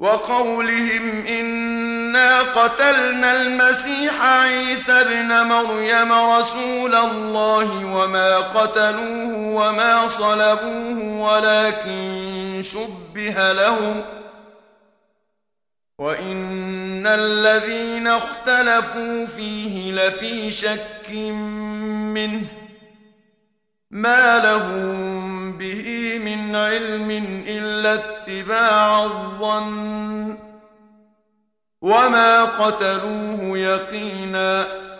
وقولهم إنا قتلنا المسيح عيسى ابن مريم رسول الله وما قتلوه وما صلبوه ولكن شبه لهم وإن الذين اختلفوا فيه لفي شك منه ما لهم به من علم إلا اتباع الظن وما قتلوه يقينا